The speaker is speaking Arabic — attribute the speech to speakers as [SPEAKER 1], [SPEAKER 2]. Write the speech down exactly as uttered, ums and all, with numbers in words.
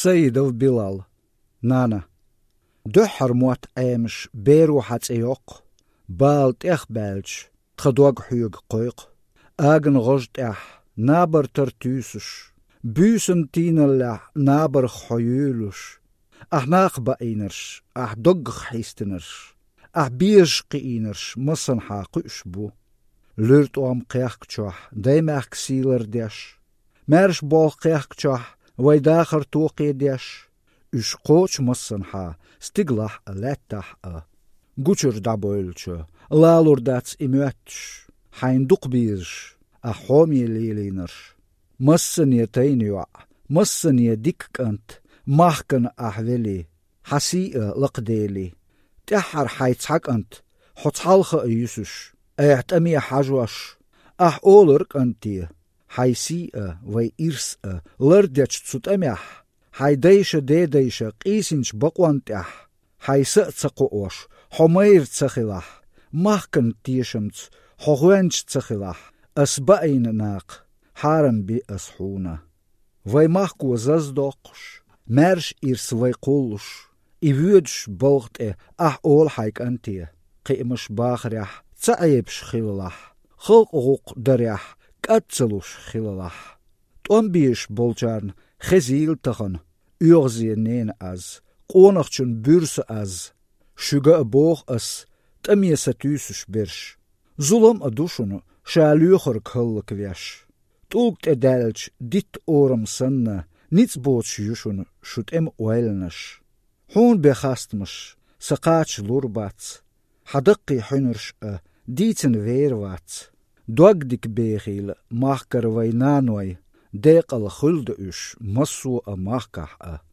[SPEAKER 1] سيدو بلال نانا دحر موت أمش بيرو حتى يوق بالت إخ بالش تخدوغ حيوغ قويق آغن غجت إح نابر ترتوسش بوسن تينلح نابر خيولش أح ناق بأينرش أح دوغ حيستنرش أح بيرش قينرش مصن حاقش بو لورت أم قياق تشوح دايماق كسيلر ديش مارش بول قياق تشوح ويداخر توقي ديش اش قوش مصن حا ستيغلح ألاتح أ گوچر دابويلچه لالور داتس إمواتش حين دوق بيرش أحومي ليلينرش مصن يتينيوع مصن يديك كنت ماخكن أحولي حسيئة لقديلي تحر حيتحك أنت حتحالخ أيسوش أيحتمي حاجوش أح أولرك أنتي حيسيئة وي إرسئة لرديش تسوت أميح حي ديش دي ديش قيسنش بقوانتح حي سأتسقوش حمير تسخلح ماخكن تيشمت حغوانش تسخلح أسبقين ناق حارم بي أسحونا وي ماخكو زازدوقش مارش إرس وي قولش إيوودش بوغت إيه أح أول حيك أنتي قيمش باخريح تعيبش خلالح خلق غوق دريح كاتسلوش خلالح تنبيش بولجارن خزيل تخن يغزي نين از قونخشن بورس از شوغا بوغ اس تمي ستوسش برش ظلم ادوشن شالوخر كهلك ويش توقت ادالج ديت اورم سنة نيتس بوتش يوشن شوت ام ويلنش هون بخاستمش سقاتش لورباتس حدقي حنرش ا ديتن ويرواتس دوغدك بيخيل ماخكر وينانوي ديق الخلد اش مسو ا ماخكح ا